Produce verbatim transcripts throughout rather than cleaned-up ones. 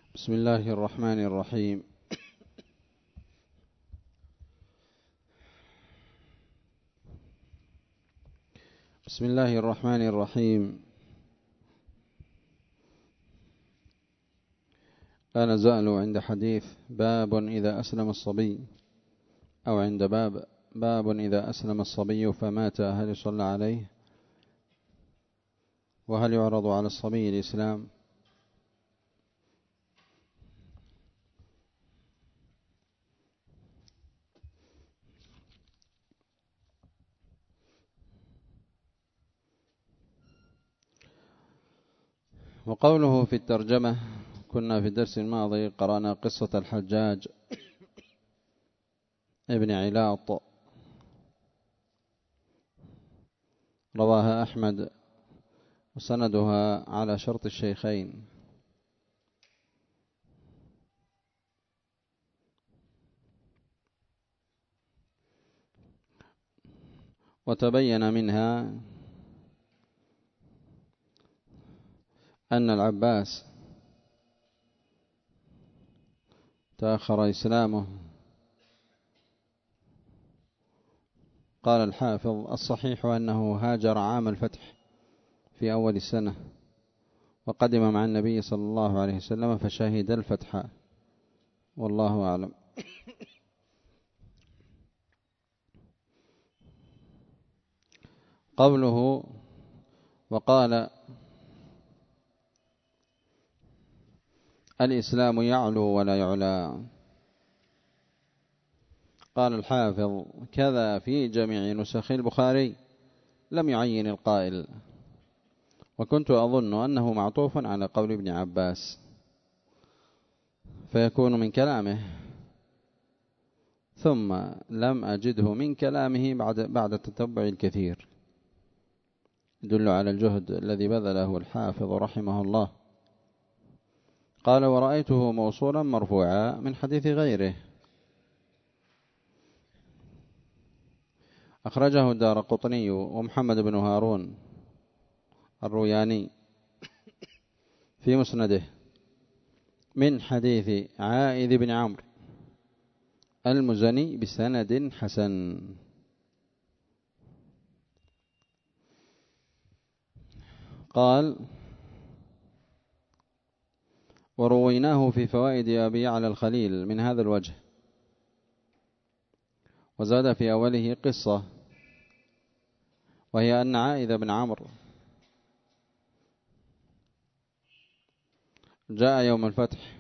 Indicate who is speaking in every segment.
Speaker 1: بسم الله الرحمن الرحيم. بسم الله الرحمن الرحيم. لا نزال عند حديث باب إذا أسلم الصبي، أو عند باب باب إذا أسلم الصبي فمات هل يصلى عليه، وهل يعرض على الصبي الإسلام؟ وقوله في الترجمة، كنا في الدرس الماضي قرأنا قصة الحجاج ابن علاط، رواها أحمد وسندها على شرط الشيخين. وتبين منها أن العباس تأخر إسلامه. قال الحافظ: الصحيح أنه هاجر عام الفتح في أول السنة، وقدم مع النبي صلى الله عليه وسلم فشهد الفتح، والله أعلم. قوله وقال الإسلام يعلو ولا يعلى، قال الحافظ: كذا في جميع نسخ البخاري، لم يعين القائل، وكنت أظن أنه معطوف على قول ابن عباس فيكون من كلامه، ثم لم أجده من كلامه بعد بعد التتبع الكثير، يدل على الجهد الذي بذله الحافظ رحمه الله. قال: ورأيته موصولا مرفوعا من حديث غيره، أخرجه الدارقطني ومحمد بن هارون الروياني في مسنده من حديث عائذ بن عمرو المزني بسند حسن. قال: ورويناه في فوائد أبي على الخليل من هذا الوجه، وزاد في أوله قصة، وهي أن عائذ بن عمرو جاء يوم الفتح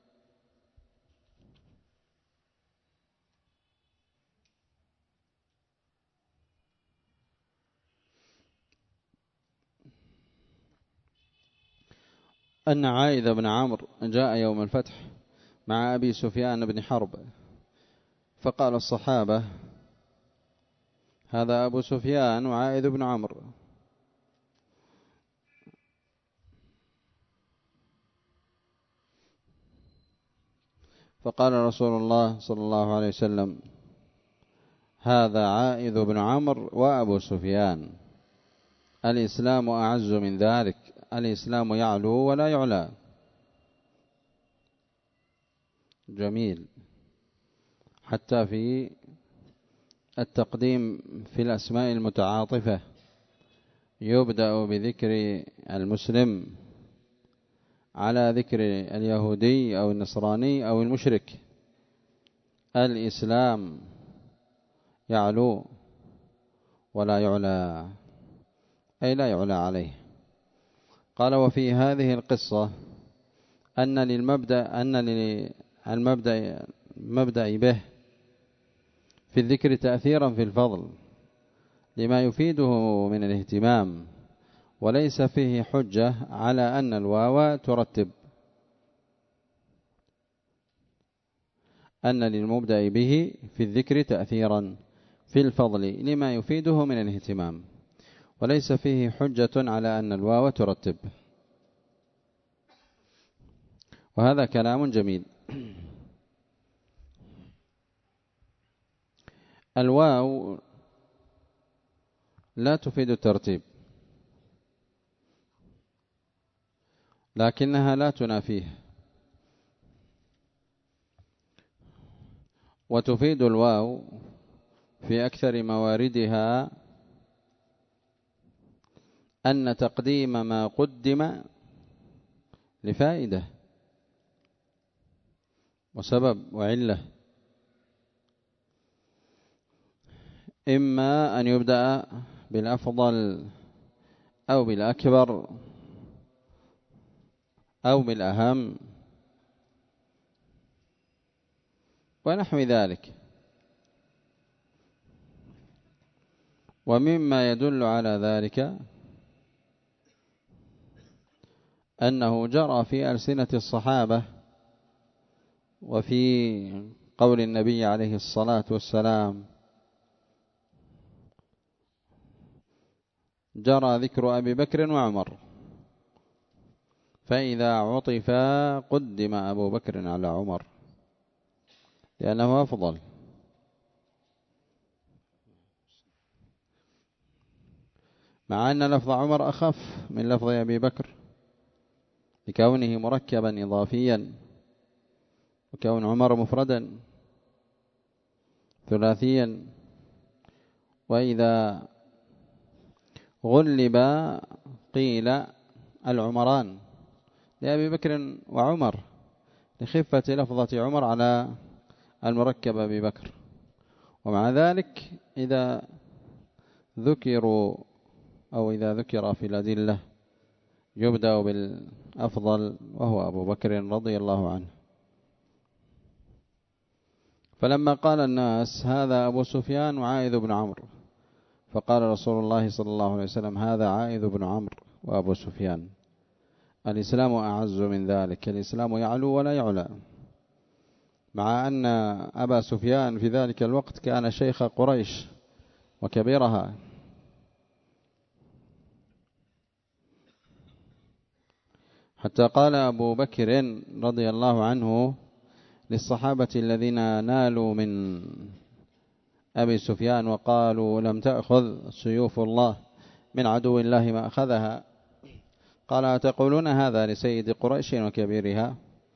Speaker 1: أن عائذ بن عمرو جاء يوم الفتح مع أبي سفيان بن حرب، فقال الصحابة: هذا أبو سفيان وعائذ بن عمرو. فقال رسول الله صلى الله عليه وسلم: هذا عائذ بن عمرو وأبو سفيان، الإسلام أعز من ذلك، الإسلام يعلو ولا يعلى. جميل. حتى في التقديم في الأسماء المتعاطفة يبدأ بذكر المسلم على ذكر اليهودي أو النصراني أو المشرك. الإسلام يعلو ولا يعلى، أي لا يعلى عليه. قال: وفي هذه القصة أن للمبدأ أن للمبدأ المبدأ به في الذكر تأثيرا في الفضل لما يفيده من الاهتمام، وليس فيه حجة على أن الواو ترتب، أن للمبدأ به في الذكر تأثيرا في الفضل لما يفيده من الاهتمام، وليس فيه حجة على أن الواو ترتب. وهذا كلام جميل. الواو لا تفيد الترتيب، لكنها لا تنافيه، وتفيد الواو في أكثر مواردها أن تقديم ما قدم لفائدة وسبب وعلة، إما أن يبدأ بالأفضل أو بالأكبر أو بالأهم ونحو ذلك. ومما يدل على ذلك أنه جرى في ألسنة الصحابة وفي قول النبي عليه الصلاة والسلام جرى ذكر أبي بكر وعمر، فإذا عطف قدم أبو بكر على عمر لأنه أفضل، مع أن لفظ عمر أخف من لفظ أبي بكر لكونه مركبا إضافيا، وكون عمر مفردا ثلاثيا. وإذا غلب قيل العمران لأبي بكر وعمر لخفة لفظة عمر على المركب أبي بكر. ومع ذلك إذا ذكروا أو إذا ذكر في الأدلة يبدأ بالأفضل وهو أبو بكر رضي الله عنه. فلما قال الناس هذا أبو سفيان وعائذ بن عمرو، فقال رسول الله صلى الله عليه وسلم هذا عائذ بن عمرو وأبو سفيان. الإسلام أعز من ذلك، الإسلام يعلو ولا يعلى، مع أن أبا سفيان في ذلك الوقت كان شيخ قريش وكبيرها، حتى قال أبو بكر رضي الله عنه للصحابة الذين نالوا من أبي سفيان وقالوا لم تأخذ سيوف الله من عدو الله ما أخذها، قال أتقولون هذا لسيد قريش وكبيرها؟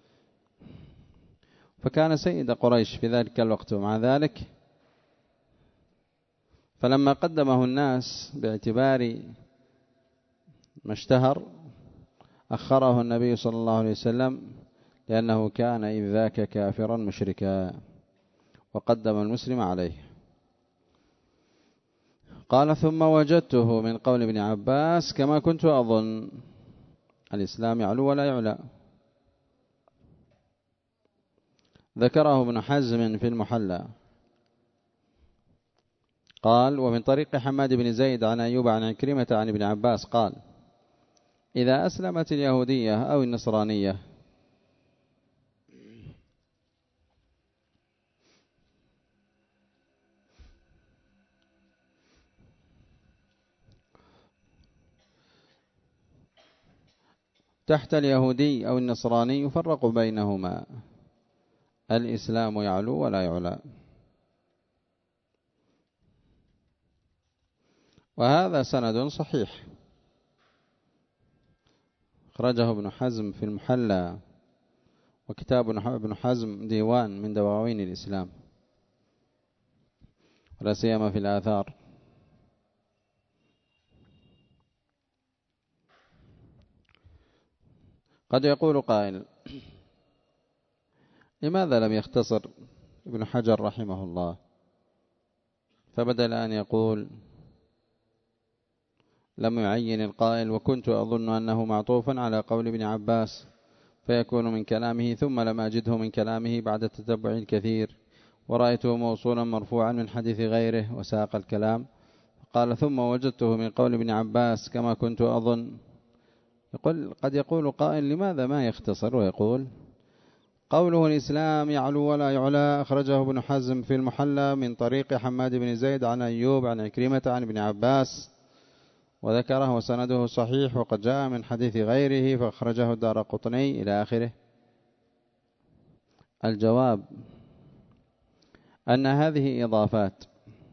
Speaker 1: فكان سيد قريش في ذلك الوقت. ومع ذلك فلما قدمه الناس باعتبار ما اشتهر أخره النبي صلى الله عليه وسلم، لأنه كان إذ ذاك كافرا مشركا، وقدم المسلم عليه. قال ثم وجدته من قول ابن عباس كما كنت أظن، الإسلام يعلو ولا يعلى. ذكره ابن حزم في المحلى قال ومن طريق حماد بن زيد عن أيوب عن عكرمة عن ابن عباس قال إذا أسلمت اليهودية أو النصرانية تحت اليهودي أو النصراني يفرق بينهما، الإسلام يعلو ولا يعلى. وهذا سند صحيح أخرجه ابن حزم في المحلى، وكتاب ابن حزم ديوان من دواوين الإسلام ولا سيما في الآثار. قد يقول قائل لماذا لم يختصر ابن حجر رحمه الله، فبدل أن يقول لم يعين القائل وكنت أظن أنه معطوفا على قول ابن عباس فيكون من كلامه، ثم لم أجده من كلامه بعد التتبع الكثير، ورأيته موصولا مرفوعا من حديث غيره وساق الكلام. قال ثم وجدته من قول ابن عباس كما كنت أظن. يقول قد يقول قائل لماذا ما يختصر ويقول قوله الإسلام يعلو ولا يعلى أخرجه ابن حزم في المحلى من طريق حماد بن زيد عن أيوب عن عكرمة عن ابن عباس وذكره وسنده صحيح وقد جاء من حديث غيره فأخرجه الدارقطني إلى آخره. الجواب أن هذه إضافات،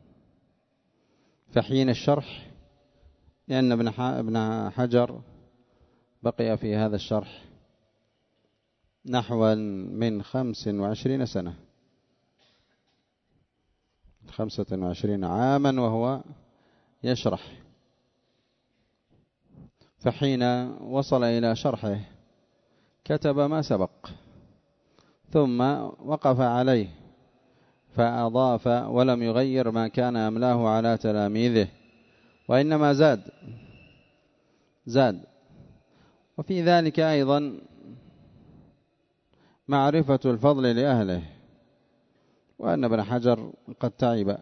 Speaker 1: فحين الشرح لأن ابن حجر بقي في هذا الشرح نحو من خمس وعشرين سنة، خمسة وعشرين عاما وهو يشرح، فحين وصل إلى شرحه كتب ما سبق ثم وقف عليه فأضاف ولم يغير ما كان أملاه على تلاميذه، وإنما زاد زاد وفي ذلك أيضا معرفة الفضل لأهله، وأن ابن حجر قد تعب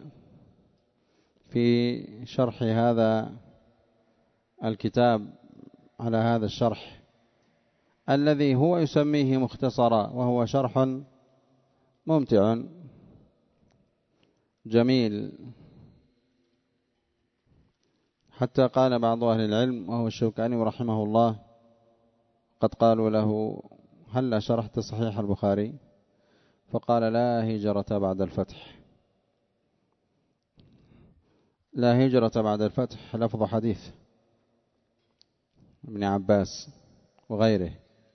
Speaker 1: في شرح هذا الكتاب على هذا الشرح الذي هو يسميه مختصرا، وهو شرح ممتع جميل، حتى قال بعض أهل العلم وهو الشوكاني رحمه الله قد قالوا له هل شرحت صحيح البخاري؟ فقال لا هجرة بعد الفتح. لا هجرة بعد الفتح لفظ حديث ابن عباس وغيره،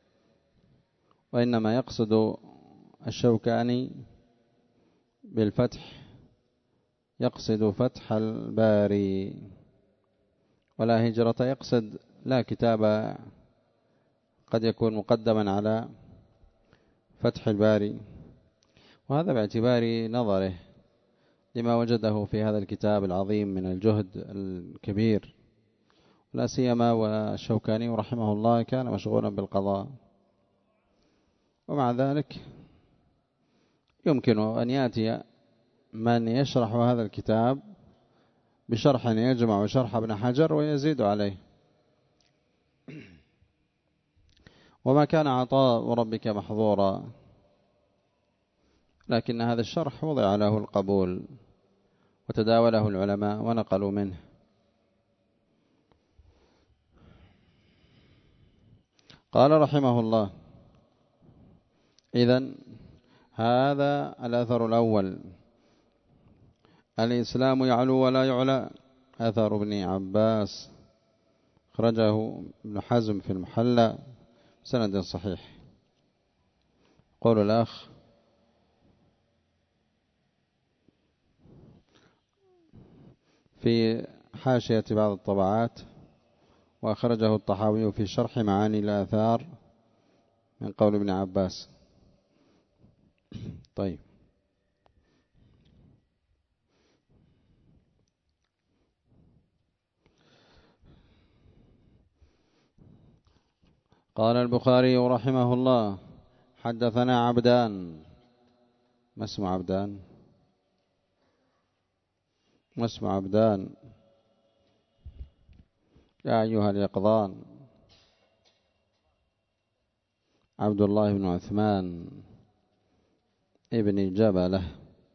Speaker 1: وإنما يقصد الشوكاني بالفتح يقصد فتح الباري، ولا هجرة يقصد لا كتاب قد يكون مقدما على فتح الباري، وهذا باعتبار نظره لما وجده في هذا الكتاب العظيم من الجهد الكبير، لا سيما والشوكاني رحمه الله كان مشغولا بالقضاء، ومع ذلك يمكن أن يأتي من يشرح هذا الكتاب بشرح يجمع شرح ابن حجر ويزيد عليه. وما كان عطاء ربك محظورا، لكن هذا الشرح وضع له القبول وتداوله العلماء ونقلوا منه. قال رحمه الله: إذن هذا الأثر الأول، الإسلام يعلو ولا يعلى، أثر ابن عباس، خرجه ابن حزم في المحلى سند صحيح. قول الأخ: في حاشية بعض الطبعات وأخرجه الطحاوي في شرح معاني الآثار من قول ابن عباس. طيب، قال البخاري رحمه الله: حدثنا عبدان. ما اسم عبدان؟ ما اسم عبدان يا أيها اليقظان؟ عبد الله بن عثمان ابن جبلة.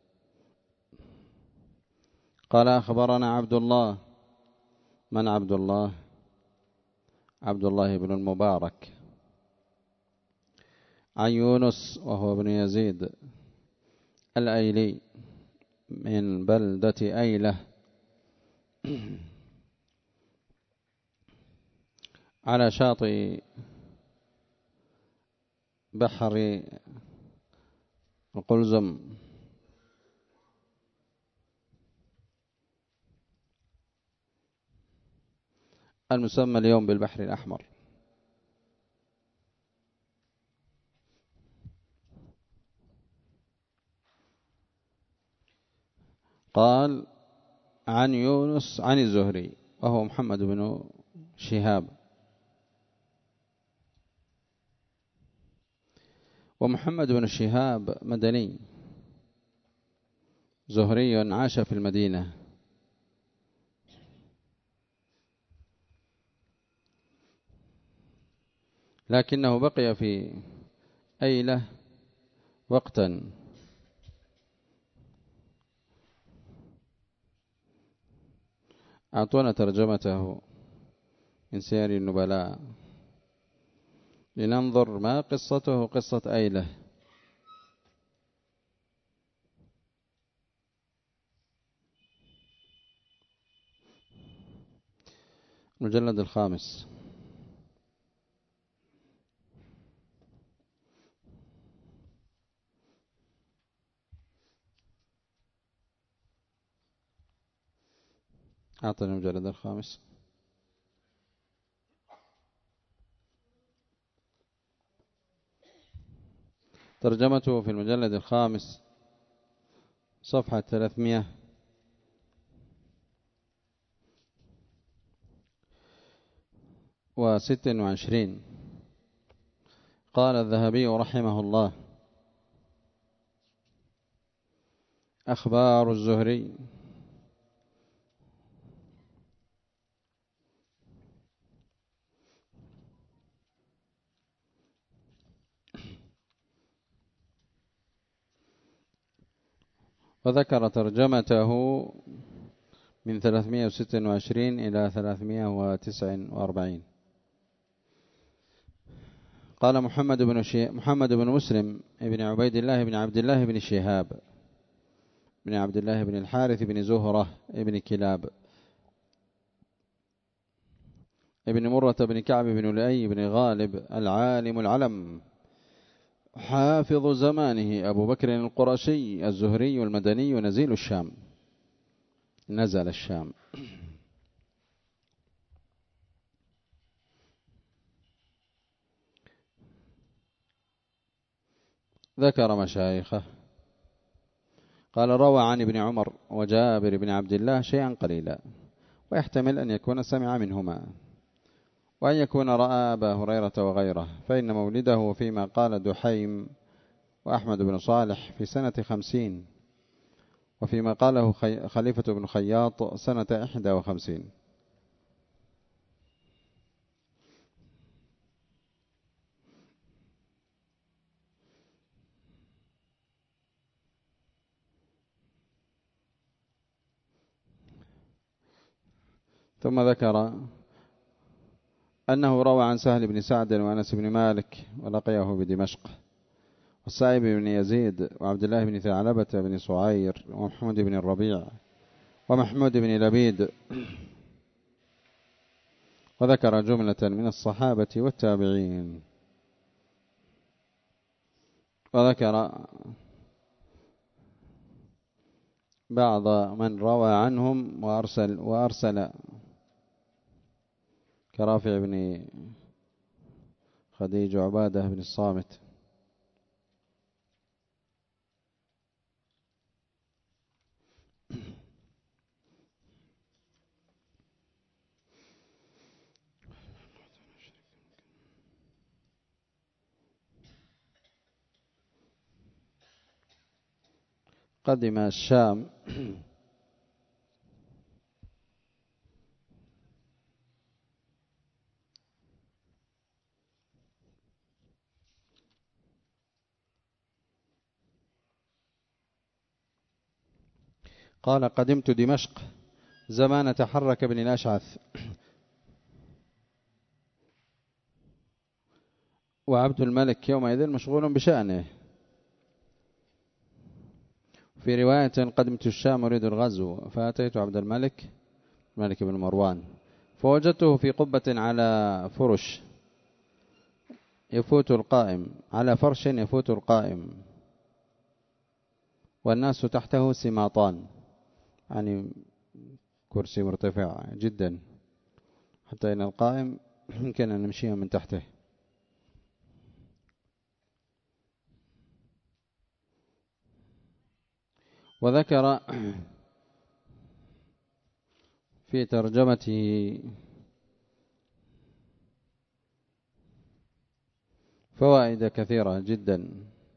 Speaker 1: قال أخبرنا عبد الله. من عبد الله؟ عبد الله بن المبارك. عن يونس وهو ابن يزيد الأيلي من بلدة أيلة على شاطئ بحر القلزم، المسمى اليوم بالبحر الأحمر. قال: عن يونس عن الزهري وهو محمد بن شهاب. ومحمد بن شهاب مدني زهري، عاش في المدينة، لكنه بقي في أيلة وقتا، أعطونا ترجمته من سير النبلاء لننظر ما قصته قصة أيلة. المجلد الخامس. أعطني المجلد الخامس. ترجمته في المجلد الخامس صفحة ثلاثمائة وست وعشرين. قال الذهبي رحمه الله: أخبار الزهري. وذكر ترجمته من ثلاثمائة وستة وعشرين إلى ثلاثمائة وتسعة وأربعين. قال محمد بن شي... محمد بن مسلم بن عبيد الله بن عبد الله بن شهاب بن عبد الله بن الحارث بن زهرة بن كلاب ابن مرة بن كعب بن لؤي بن غالب العالم العلم حافظ زمانه أبو بكر القرشي الزهري المدني نزيل الشام نزل الشام. ذكر مشايخه. قال: روى عن ابن عمر وجابر بن عبد الله شيئا قليلا، ويحتمل أن يكون سمع منهما، وأن يكون رأى أبا هريرة وغيره، فإن مولده فيما قال دحيم وأحمد بن صالح في سنة خمسين، وفيما قاله خليفة بن خياط سنة إحدى وخمسين. ثم ذكر أنه روى عن سهل بن سعد وأنس بن مالك ولقيه بدمشق، والسائب بن يزيد وعبد الله بن ثعلبة بن صعير ومحمود بن الربيع ومحمود بن لبيد، وذكر جملة من الصحابة والتابعين، وذكر بعض من روى عنهم وأرسل, وأرسل كرافع بن خديج وعبادة بن الصامت. قدم الشام قال: قدمت دمشق زمان تحرك بن الأشعث، وعبد الملك يومئذ مشغول بشأنه. في رواية: قدمت الشام أريد الغزو، فأتيت عبد الملك الملك بن مروان، فوجدته في قبة على فرش يفوت القائم على فرش يفوت القائم، والناس تحته سماطان، يعني كرسي مرتفع جدا حتى إن القائم يمكن أن نمشيه من تحته. وذكر في ترجمته فوائد كثيرة جدا،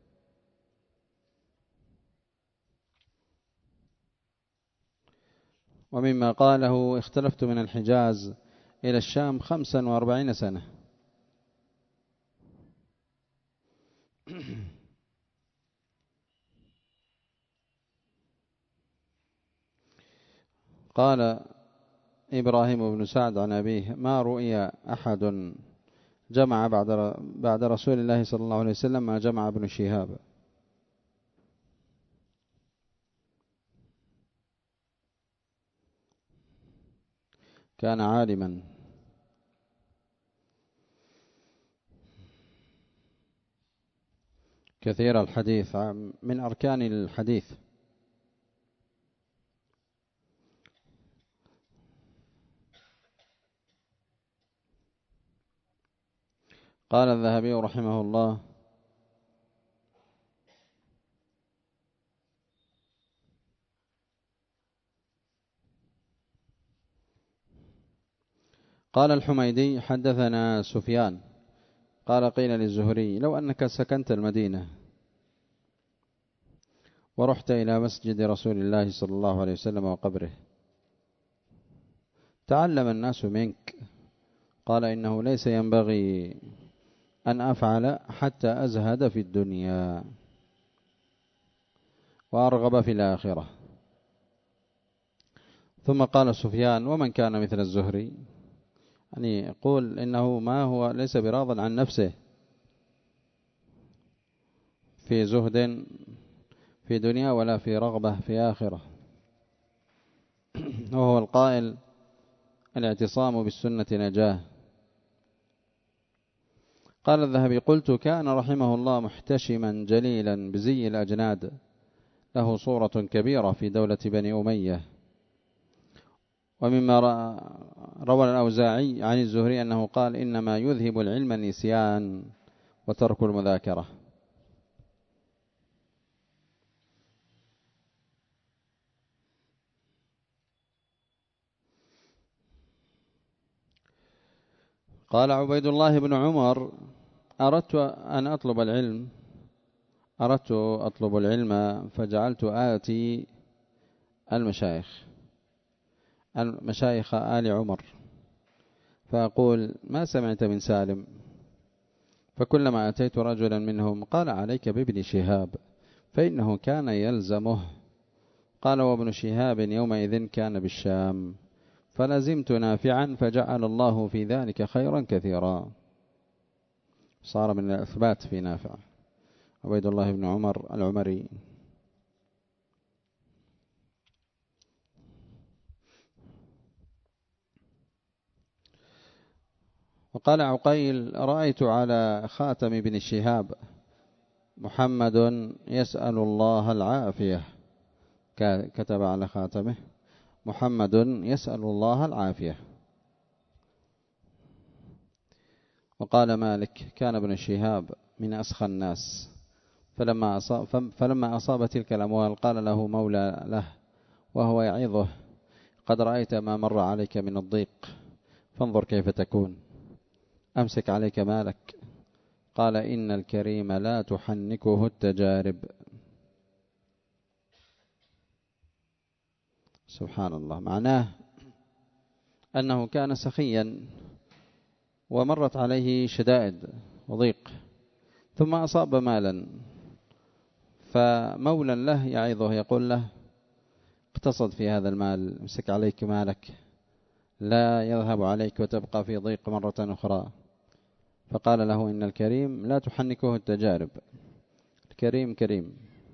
Speaker 1: ومما قاله: اختلفت من الحجاز إلى الشام خمسا وأربعين سنة. قال إبراهيم بن سعد عن أبيه: ما رؤي أحد جمع بعد بعد رسول الله صلى الله عليه وسلم ما جمع ابن شهاب. كان عالما كثير الحديث، من أركان الحديث. قال الذهبي رحمه الله: قال الحميدي: حدثنا سفيان قال قيل للزهري: لو أنك سكنت المدينة ورحت إلى مسجد رسول الله صلى الله عليه وسلم وقبره تعلم الناس منك. قال: إنه ليس ينبغي أن أفعل حتى أزهد في الدنيا وأرغب في الآخرة. ثم قال سفيان: ومن كان مثل الزهري؟ يعني يقول إنه ما هو ليس براض عن نفسه في زهد في دنيا ولا في رغبة في آخرة، وهو القائل: الاعتصام بالسنة نجاه. قال الذهبي: قلت: كان رحمه الله محتشما جليلا بزي الأجناد، له صورة كبيرة في دولة بني أمية. ومما روى الأوزاعي عن الزهري أنه قال: إنما يذهب العلم النسيان وترك المذاكرة. قال عبيد الله بن عمر: أردت أن أطلب العلم أردت أطلب العلم فجعلت آتي المشايخ المشايخ آل عمر فأقول: ما سمعت من سالم؟ فكلما أتيت رجلا منهم قال: عليك بابن شهاب فإنه كان يلزمه. قال: وابن شهاب يومئذ كان بالشام، فلزمت نافعا فجعل الله في ذلك خيرا كثيرا. صار من الإثبات في نافع. عبيد الله بن عمر العمري. وقال عقيل: رأيت على خاتم ابن شهاب: محمد يسأل الله العافية. كتب على خاتمه: محمد يسأل الله العافية. وقال مالك: كان ابن شهاب من أسخى الناس، فلما أصاب, فلما أصاب تلك الأموال قال له مولى له وهو يعظه: قد رأيت ما مر عليك من الضيق، فانظر كيف تكون، أمسك عليك مالك. قال: إن الكريم لا تحنكه التجارب. سبحان الله. معناه أنه كان سخيا ومرت عليه شدائد وضيق، ثم أصاب مالا، فمولا له يعظه يقول له: اقتصد في هذا المال، امسك عليك مالك لا يذهب عليك وتبقى في ضيق مرة أخرى. فقال له: إن الكريم لا تحنكه التجارب. الكريم كريم.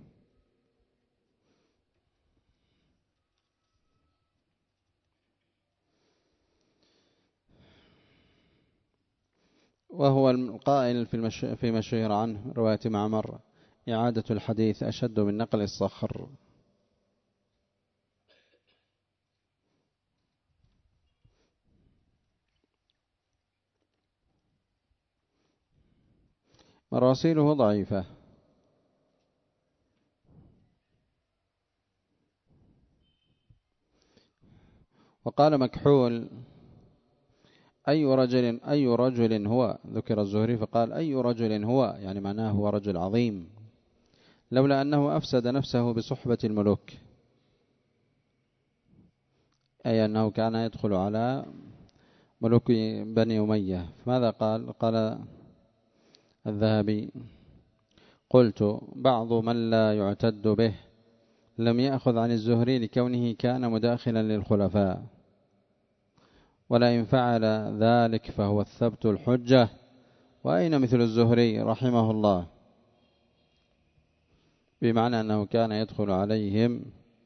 Speaker 1: وهو القائل في مشهور عنه رواية معمر: إعادة الحديث أشد من نقل الصخر. مراسيله ضعيفة. وقال مكحول: أي رجل أي رجل هو؟ ذكر الزهري فقال: أي رجل هو، يعني معناه هو رجل عظيم، لولا أنه أفسد نفسه بصحبة الملوك، أي أنه كان يدخل على ملوك بني أمية. فماذا قال؟ قال الذهبي: قلت: بعض من لا يعتد به لم يأخذ عن الزهري لكونه كان مداخلا للخلفاء، ولئن فعل ذلك فهو الثبت الحجة. وأين مثل الزهري رحمه الله؟ بمعنى أنه كان يدخل عليهم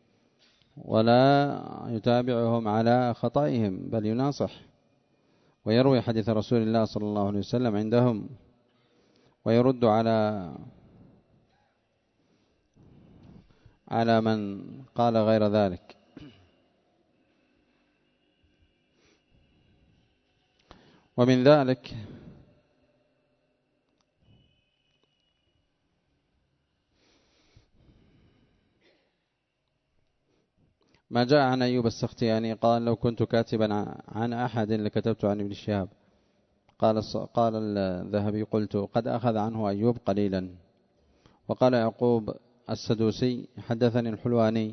Speaker 1: ولا يتابعهم على خطئهم، بل يناصح ويروي حديث رسول الله صلى الله عليه وسلم عندهم، ويرد على على من قال غير ذلك. ومن ذلك ما جاء عن أيوب السختياني قال لو كنت كاتبا عن أحد لكتبت عن ابن شهاب. قال قال الذهبي قلت قد أخذ عنه أيوب قليلا. وقال يعقوب السدوسي حدثني الحلواني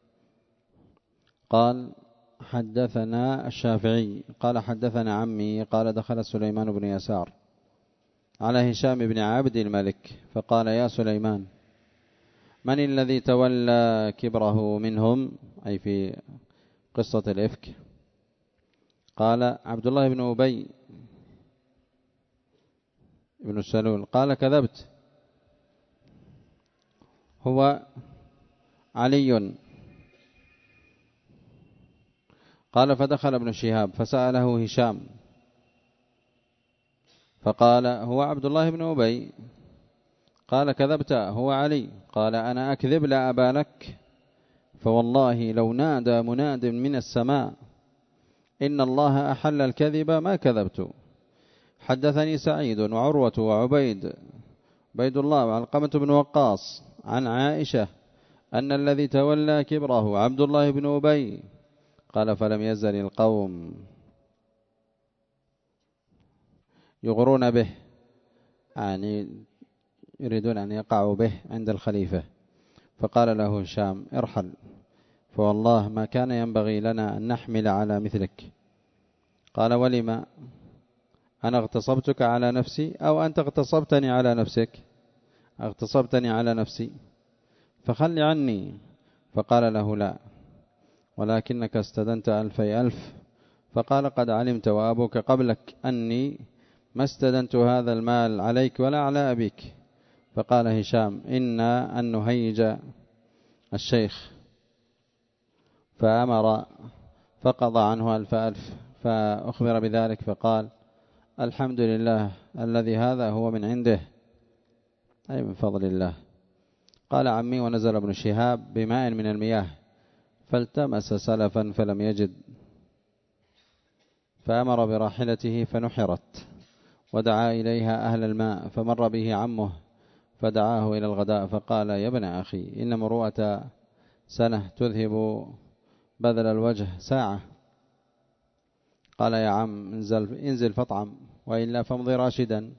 Speaker 1: قال حدثنا الشافعي قال حدثنا عمي قال دخل سليمان بن يسار على هشام بن عبد الملك فقال يا سليمان من الذي تولى كبره منهم، أي في قصة الإفك؟ قال عبد الله بن أبي بن السلول. قال كذبت، هو علي. قال فدخل ابن شهاب فسأله هشام فقال هو عبد الله بن أبي. قال كذبت، هو علي. قال أنا أكذب لا أبا لك، فوالله لو نادى مناد من السماء إن الله أحل الكذب ما كذبت. حدثني سعيد وعروة وعبيد بيد الله وعلقمة بن وقاص عن عائشة أن الذي تولى كبره عبد الله بن أبي. قال فلم يزل القوم يغرون به، يعني يريدون أن يقعوا به عند الخليفة. فقال له هشام ارحل، فوالله ما كان ينبغي لنا أن نحمل على مثلك. قال ولما؟ أنا اغتصبتك على نفسي أو أنت اغتصبتني على نفسك؟ اغتصبتني على نفسي فخل عني. فقال له لا، ولكنك استدنت ألفي ألف. فقال قد علمت وأبوك قبلك أني ما استدنت هذا المال عليك ولا على أبيك. فقال هشام إنا أن نهيج الشيخ، فأمر فقضى عنه ألف ألف. فأخبر بذلك فقال الحمد لله الذي هذا هو من عنده، أي من فضل الله. قال عمي ونزل ابن شهاب بماء من المياه فالتمس سلفا فلم يجد، فأمر براحلته فنحرت ودعا إليها أهل الماء، فمر به عمه فدعاه إلى الغداء فقال يا ابن أخي إن مروءة سنة تذهب بذل الوجه ساعة. قال يا عم انزل, انزل فاطعم وإلا فامضي راشدا.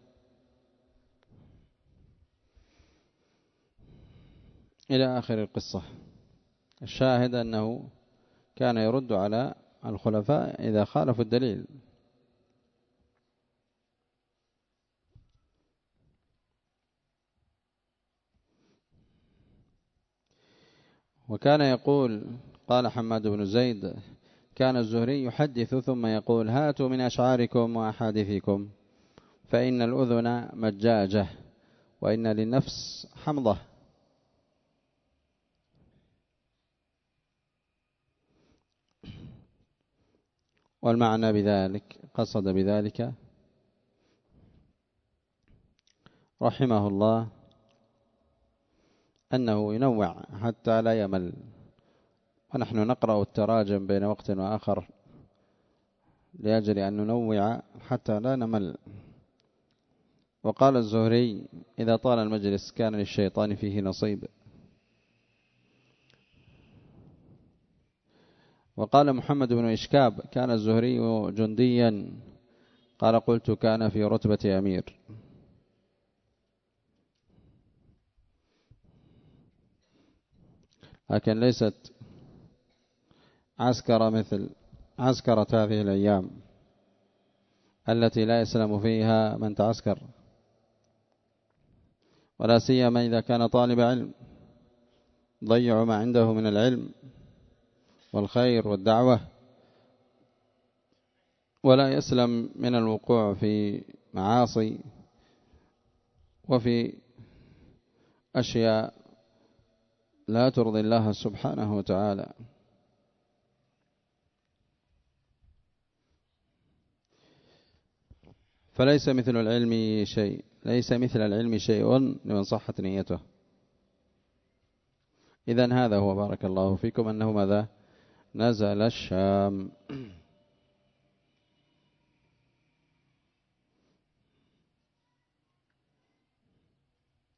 Speaker 1: إلى آخر القصة. الشاهد أنه كان يرد على الخلفاء إذا خالفوا الدليل. وكان يقول قال حماد بن زيد كان الزهري يحدث ثم يقول هاتوا من أشعاركم وأحاديثكم فإن الأذن مجاجة وإن للنفس حمضة. والمعنى بذلك قصد بذلك رحمه الله أنه ينوع حتى لا يمل. ونحن نقرأ التراجم بين وقت وآخر لأجل أن ننوع حتى لا نمل. وقال الزهري إذا طال المجلس كان للشيطان فيه نصيب. وقال محمد بن إشكاب كان الزهري جنديا. قال قلت كان في رتبة أمير. لكن ليست عسكرة مثل عسكرة هذه الأيام التي لا يسلم فيها من تعسكر، ولا سيما إذا كان طالب علم ضيع ما عنده من العلم والخير والدعوة، ولا يسلم من الوقوع في معاصي وفي أشياء لا ترضي الله سبحانه وتعالى. فليس مثل العلم شيء ليس مثل العلم شيء لمن صحت نيته. إذن هذا هو بارك الله فيكم أنه ماذا نزل الشام.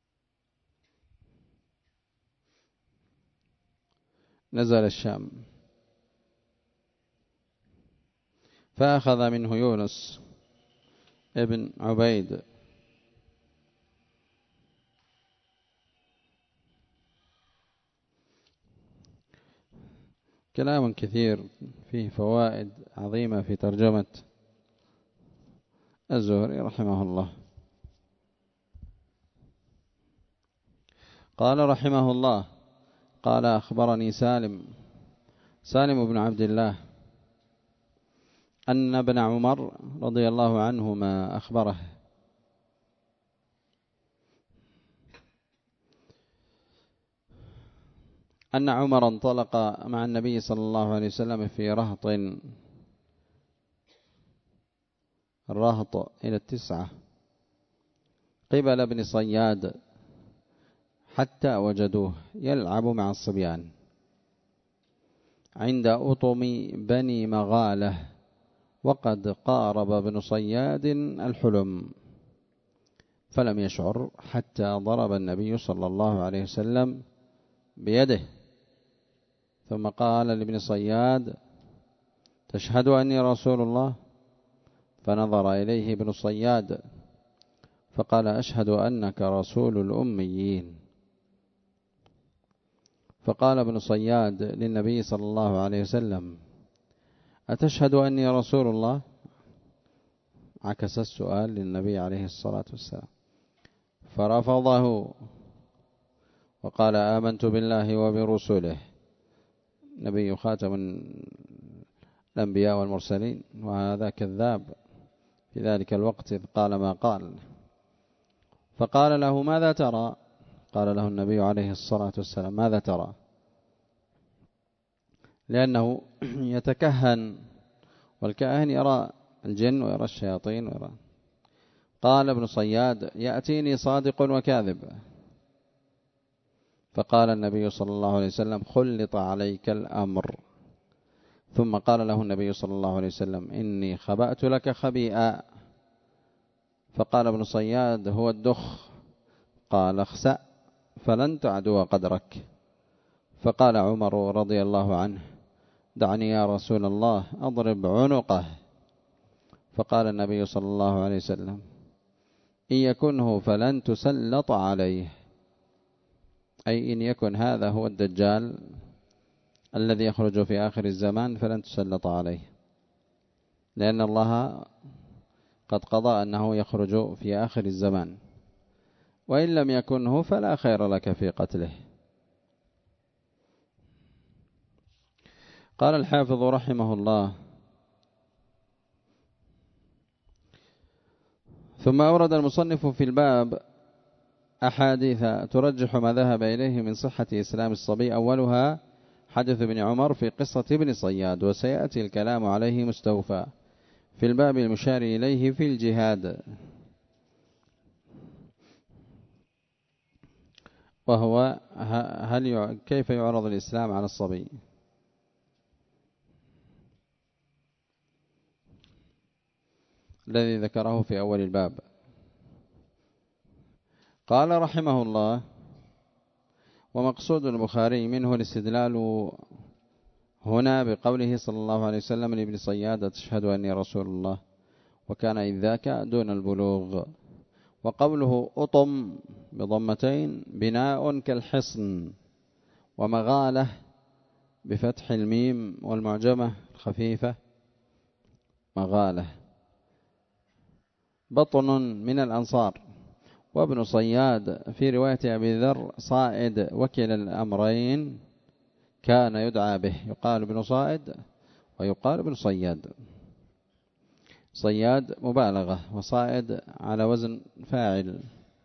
Speaker 1: نزل الشام فأخذ منه يونس ابن عبيد كلام كثير فيه فوائد عظيمة في ترجمة الزهري رحمه الله. قال رحمه الله: قال أخبرني سالم سالم بن عبد الله أن ابن عمر رضي الله عنهما أخبره أن عمر انطلق مع النبي صلى الله عليه وسلم في رهط الرهط إلى التسعة قبل ابن صياد حتى وجدوه يلعب مع الصبيان عند أطم بني مغالة، وقد قارب ابن صياد الحلم، فلم يشعر حتى ضرب النبي صلى الله عليه وسلم بيده، ثم قال لابن صياد: تشهد أني رسول الله؟ فنظر إليه ابن صياد فقال: أشهد أنك رسول الأميين. فقال ابن صياد للنبي صلى الله عليه وسلم: أتشهد أني رسول الله؟ عكس السؤال للنبي عليه الصلاة والسلام فرفضه وقال: آمنت بالله وبرسله. نبي خاتم الأنبياء والمرسلين، وهذا كذاب في ذلك الوقت إذ قال ما قال. فقال له: ماذا ترى؟ قال له النبي عليه الصلاة والسلام: ماذا ترى؟ لأنه يتكهن، والكاهن يرى الجن ويرى الشياطين ويرى. قال ابن صياد: يأتيني صادق وكاذب. فقال النبي صلى الله عليه وسلم: خلط عليك الأمر. ثم قال له النبي صلى الله عليه وسلم: إني خبأت لك خبيئا. فقال ابن صياد: هو الدخ. قال: اخسأ فلن تعدو قدرك. فقال عمر رضي الله عنه: دعني يا رسول الله أضرب عنقه. فقال النبي صلى الله عليه وسلم: إن يكنه فلن تسلط عليه، أي إن يكن هذا هو الدجال الذي يخرج في آخر الزمان فلن تسلط عليه، لأن الله قد قضى أنه يخرج في آخر الزمان، وإن لم يكنه فلا خير لك في قتله. قال الحافظ رحمه الله: ثم أورد المصنف في الباب أحاديث ترجح ما ذهب إليه من صحة إسلام الصبي. أولها حدث ابن عمر في قصة ابن صياد، وسيأتي الكلام عليه مستوفى في الباب المشار إليه في الجهاد، وهو هل كيف يعرض الإسلام على الصبي. الذي ذكره في أول الباب. قال رحمه الله: ومقصود البخاري منه الاستدلال هنا بقوله صلى الله عليه وسلم لابن صياد: تشهد أني رسول الله، وكان إذ ذاك دون البلوغ. وقوله أطم بضمتين بناء كالحصن، ومغالة بفتح الميم والمعجمة الخفيفة مغالة، بطن من الأنصار. وابن صياد في رواية أبي ذر صائد، وكلا الأمرين كان يدعى به، يقال ابن صائد ويقال ابن صياد. صياد مبالغة، وصائد على وزن فاعل.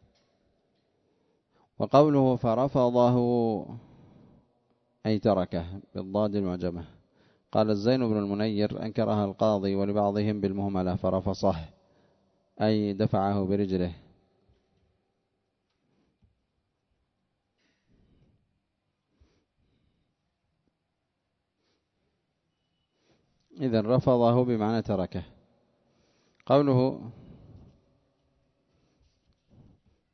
Speaker 1: وقوله فرفضه أي تركه بالضاد المعجمة. قال الزين بن المنير: أنكرها القاضي ولبعضهم بالمهملة فرفصه أي دفعه برجله. إذن رفضه بمعنى تركه. قوله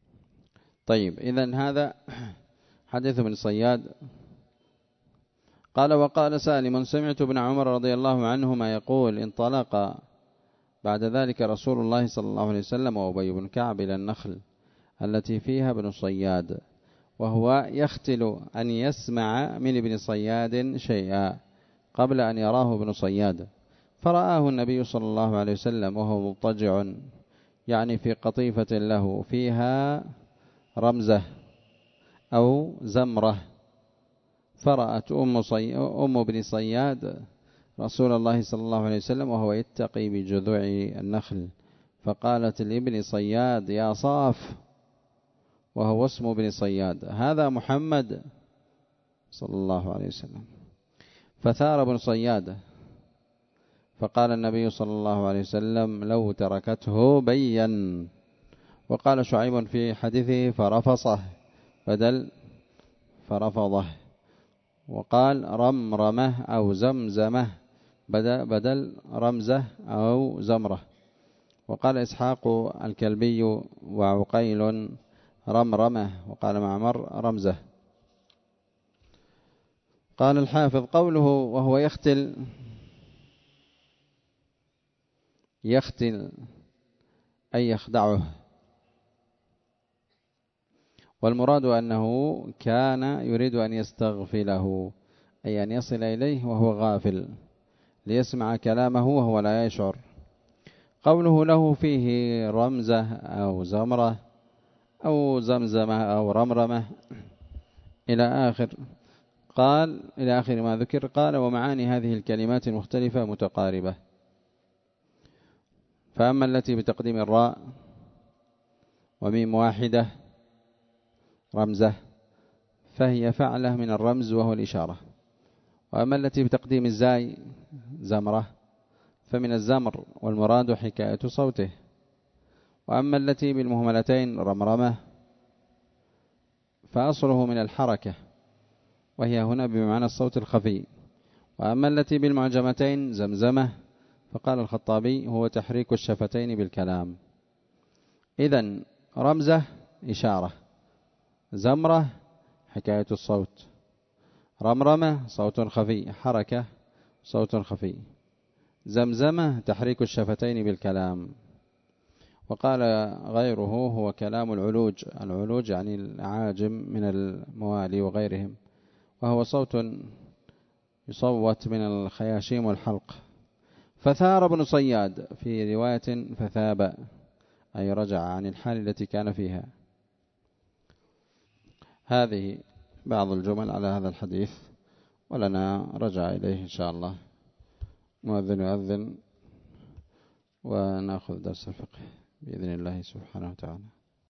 Speaker 1: طيب إذن هذا حديث ابن صياد. قال وقال سالم سمعت ابن عمر رضي الله عنهما يقول انطلق بعد ذلك رسول الله صلى الله عليه وسلم وأبي بن كعب إلى النخل التي فيها ابن صياد وهو يختل أن يسمع من ابن صياد شيئا قبل أن يراه ابن صياد، فرآه النبي صلى الله عليه وسلم وهو مضطجع يعني في قطيفة له فيها رمزة أو زمرة، فرأت أم, صي... أم ابن صياد رسول الله صلى الله عليه وسلم وهو يتقي بجذوع النخل، فقالت لابن صياد يا صاف، وهو اسم ابن صياد، هذا محمد صلى الله عليه وسلم. فثار ابن صياد فقال النبي صلى الله عليه وسلم لو تركته بين. وقال شعيب في حديثه فرفصه بدل فرفضه، وقال رمرمه أو زمزمه بدل رمزه أو زمره. وقال إسحاق الكلبي وعقيل رمرمه، وقال معمر رمزه. قال الحافظ قوله وهو يختل يختل أي يخدعه، والمراد أنه كان يريد أن يستغفله أي أن يصل إليه وهو غافل ليسمع كلامه وهو لا يشعر. قوله له فيه رمزة أو زمرة أو زمزمة أو رمرمة إلى آخر قال إلى آخر ما ذكر. قال ومعاني هذه الكلمات المختلفة متقاربة، فأما التي بتقديم الراء وميم واحدة رمزة فهي فعلة من الرمز وهو الإشارة، وأما التي بتقديم الزاي زمرة فمن الزمر والمراد حكاية صوته، وأما التي بالمهملتين رمرمة فأصله من الحركة وهي هنا بمعنى الصوت الخفي، وأما التي بالمعجمتين زمزمة فقال الخطابي هو تحريك الشفتين بالكلام. إذن رمزة إشارة، زمرة حكاية الصوت، رمرمة صوت خفي حركة صوت خفي، زمزمة تحريك الشفتين بالكلام. وقال غيره هو كلام العلوج، العلوج يعني العاجم من الموالي وغيرهم، وهو صوت يصوت من الخياشيم والحلق. فثار ابن صياد في رواية فثاب أي رجع عن الحال التي كان فيها. هذه بعض الجمل على هذا الحديث، ولنا رجع إليه إن شاء الله. مؤذن يؤذن ونأخذ درس الفقه بإذن الله سبحانه وتعالى.